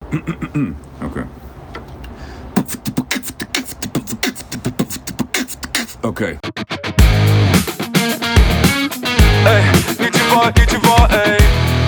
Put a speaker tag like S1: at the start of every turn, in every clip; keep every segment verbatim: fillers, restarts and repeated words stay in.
S1: Okay. Okay.
S2: Эй, ничего, ничего, эй.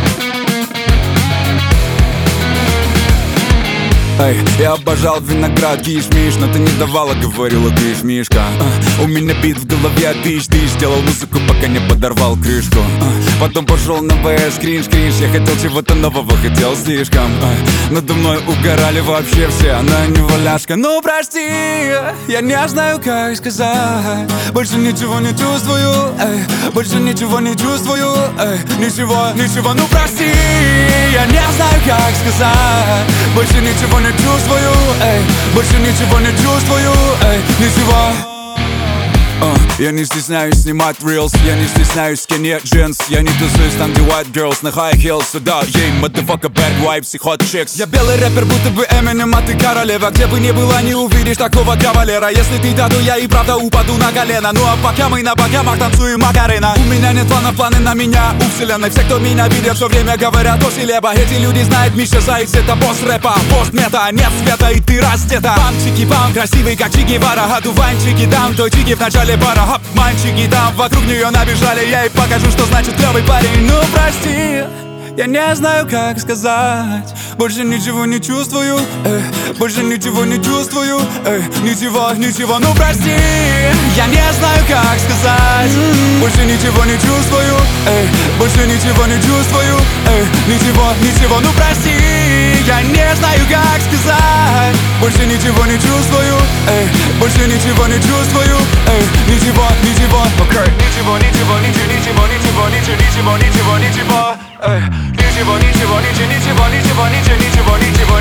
S1: Эй, я обожал виноград, кишмиш, но ты не давала, говорила, киш, мишка. а, У меня бит в голове, тысяч, тысяч. Делал музыку, пока не подорвал крышку. а, Потом пошел на ВС, кринж, кринж. Я хотел чего-то нового, хотел слишком. а, Надо мной угорали вообще все, она не валяшка. Ну прости, я не знаю, как сказать. Больше ничего не чувствую, эй. Больше ничего не чувствую, эй. Ничего, ничего, ну прости, я не знаю, как сказать. Больше ничего не чувствую, эй. Больше ничего не чувствую, эй. Ничего. Uh, я не стесняюсь снимать reels, я не стесняюсь скинет джинс. Я не тусуюсь там, где white girls на high heels. Сюда, ей, motherfucker, bad vibes и hot chicks. Я белый рэпер, будто бы Eminem, а ты королева. Где бы ни была, не увидишь такого кавалера. Если ты даду, я и правда упаду на колено. Ну а пока мы на богамах танцуем Макарена. У меня нет планов, планы на меня у вселенной. Все, кто меня видят, все время говорят о селеба. Эти люди знают, Миша Зайц, это босс рэпа. Босс мета, нет света, и ты раздета. Пам, чики, пам, красивый, как Че Гевара. Одуванчики дам, той чики в начале бара. Хоп, мальчики там вокруг нее набежали. Я ей покажу, что значит клевый парень. Ну прости, я не знаю, как сказать. Больше ничего не чувствую, эй. Больше ничего не чувствую, эй. Ничего, ничего, ну прости, я не знаю, как сказать. Больше ничего не чувствую, эй. Больше ничего не чувствую, эй. Ничего, ничего, ну прости, я не знаю, как сказать. Больше ничего не чувствую, эй. Больше ничего не чувствую, эй. Ничего, ничего,
S2: Okay. Ничего, ничего, ничего, ничего, ничего, ничего, ничего, ничего, ничего, эй. Ничего, ничего, ничего, ничего, ничего, ничего, ничего, ничего.